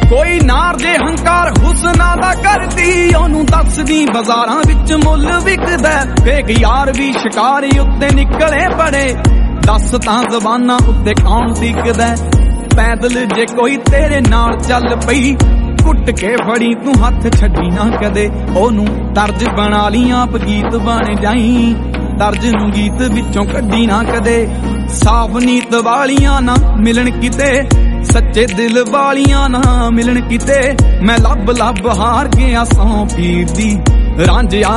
ਕੋਈ ਨਾਰ ਦੇ ਹੰਕਾਰ ਹੁਸਨਾ ਦਾ ਕਰਦੀ, ਉਹਨੂੰ ਦੱਸਦੀ ਬਾਜ਼ਾਰਾਂ ਵਿੱਚ ਮੁੱਲ ਵਿਕਦਾ। ਵੇਖ ਯਾਰ ਵੀ ਸ਼ਿਕਾਰੀ ਉੱਤੇ ਨਿਕਲੇ ਬੜੇ, ਦੱਸ ਤਾਂ ਜ਼ਬਾਨਾਂ ਉੱਤੇ ਕੌਣ ਟਿਕਦਾ। ਪੈਦਲ ਜੇ ਕੋਈ ਤੇਰੇ ਨਾਲ ਚੱਲ ਪਈ, ਕੁੱਟ ਕੇ ਫੜੀ ਤੂੰ ਹੱਥ ਛੱਡੀ ਨਾ ਕਦੇ। ਉਹਨੂੰ ਤਰਜ ਬਣਾ ਲਈ ਆਪ ਗੀਤ ਬਣ ਜਾਈ, ਤਰਜ ਨੂੰ ਗੀਤ ਵਿੱਚੋਂ ਕੱਢੀ ਨਾ ਕਦੇ। ਸਾਫ ਨੀਤ ਵਾਲੀਆਂ ਨਾ ਮਿਲਣ ਕਿਤੇ, ਸੱਚੇ ਦਿਲ ਵਾਲੀਆਂ ਨਾ ਮਿਲਣ ਕਿਤੇ। ਮੈਂ ਲੱਭ ਲੱਭ ਹਾਰ ਗਿਆ ਸੌ ਪੀਰ ਦੀ ਰਾਂਝਿਆ